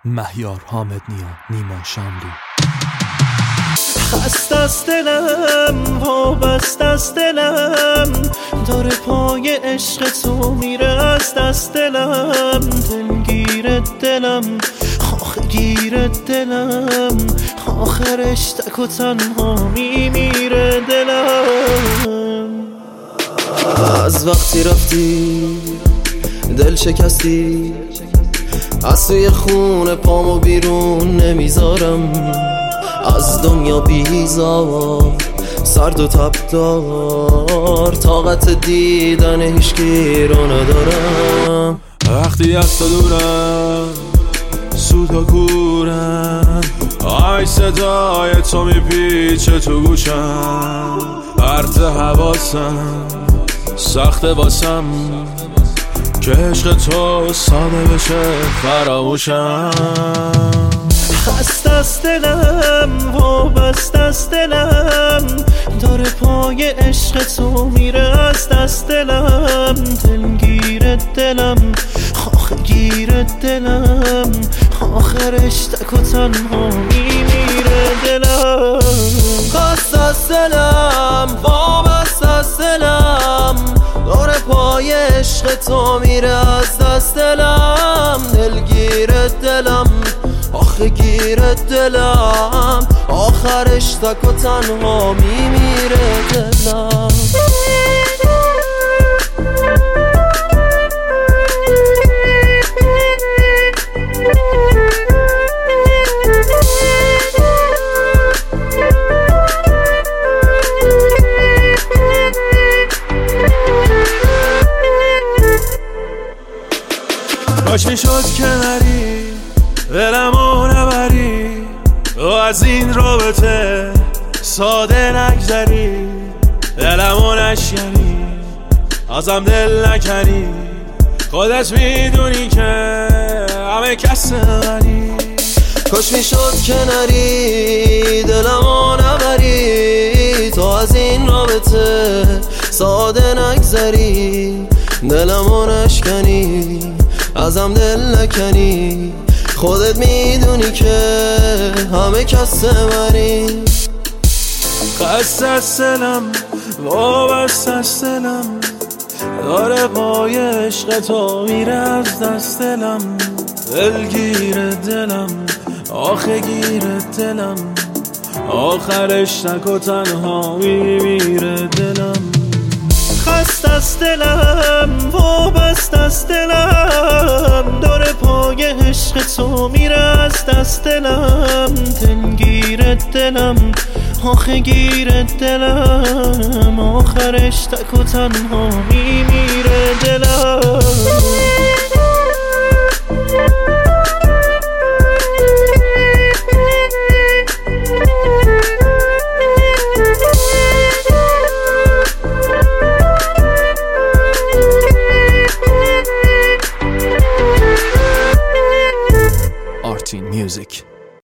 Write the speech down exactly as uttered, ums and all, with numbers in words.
مهیار حامد نیا، نیما شاملو. خسته است دلم، وابسته است دلم، داره پای عشق تو میره از دست دلم. دلگیر دلم، آخه گیر دلم، آخرش تک و تنها میمیره دلم. از وقتی رفتی دل شکستی، از توی خونه پامو بیرون نمیذارم. از دنیا بیزار، سرد و تبدار، طاقت دیدن هیچکی رو ندارم. وقتی از تو دورم، سوت و کورم، آی صدای تو میپیچه تو گوشم. پرت حواسم سخت واسم که عشق تو ساده بشه فراموشم. خسته است دلم، وابسته است دلم، داره پای عشق تو میره از دست دلم. دلگیر دلم، آخه گیر دلم، آخرش تک و تنها میمیره دلم. خسته است دلم، وابسته است دلم، داره پای عشق تو میره از دست دلم. دلگیر دلم، آخه گیر دلم، آخرش تک و تنها میمیره دلم. کاش میشد که نری دلمو نبری، و از این رابطه ساده نگذری. دلمو نشکنی، ازم دل نکنی، خودت میدونی که همه کس منی. کاش میشد که نری دلمو نبری، تو از این رابطه ساده نگذری. دلمو نشکنی، ازم دل نکنی، خودت میدونی که همه کس منی. خسته است دلم، وابسته است دلم، داره پای عشق تو میره از دست دلم. دلگیر دلم، آخه گیر دلم، آخرش تک و تنها میمیره دلم. خسته است دلم، وابسته است دلم، داره پای عشق تو میره از دست دلم. دلگیر دلم، آخه گیر دلم، آخرش تک و تنها میمیره دلم.